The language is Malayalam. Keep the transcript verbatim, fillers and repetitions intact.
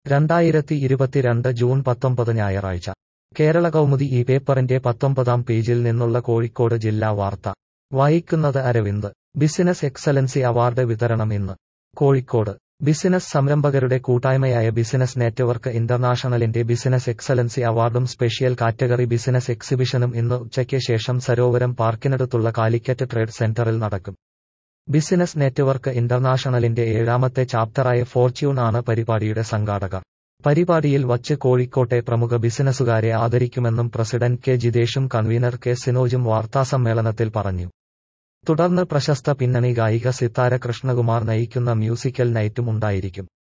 രണ്ടായിരത്തി ഇരുപത്തിരണ്ട് ജൂൺ പത്തൊമ്പത് ഞായറാഴ്ച കേരള കൗമുദി ഈ പേപ്പറിന്റെ പത്തൊമ്പതാം പേജിൽ നിന്നുള്ള കോഴിക്കോട് ജില്ലാ വാർത്ത വായിക്കുന്നത് അരവിന്ദ്. ബിസിനസ് എക്സലൻസി അവാർഡ് വിതരണം ഇന്ന്. കോഴിക്കോട് ബിസിനസ് സംരംഭകരുടെ കൂട്ടായ്മയായ ബിസിനസ് നെറ്റ്വർക്ക് ഇന്റർനാഷണലിന്റെ ബിസിനസ് എക്സലൻസി അവാർഡും സ്പെഷ്യൽ കാറ്റഗറി ബിസിനസ് എക്സിബിഷനും ഇന്ന് ഉച്ചയ്ക്ക് ശേഷം സരോവരം പാർക്കിനടുത്തുള്ള കാലിക്കറ്റ് ട്രേഡ് സെന്ററിൽ നടക്കും. ബിസിനസ് നെറ്റ്വർക്ക് ഇന്റർനാഷണലിന്റെ ഏഴാമത്തെ ചാപ്റ്ററായ ഫോർച്യൂൺ ആണ് പരിപാടിയുടെ സംഘാടകർ. പരിപാടിയിൽ വച്ച് കോഴിക്കോട്ടെ പ്രമുഖ ബിസിനസുകാരെ ആദരിക്കുമെന്നും പ്രസിഡന്റ് കെ ജിതേഷും കൺവീനർ കെ സിനോജും വാർത്താസമ്മേളനത്തിൽ പറഞ്ഞു. തുടർന്ന് പ്രശസ്ത പിന്നണി ഗായിക സിത്താര കൃഷ്ണകുമാർ നയിക്കുന്ന മ്യൂസിക്കൽ നൈറ്റും ഉണ്ടായിരിക്കും.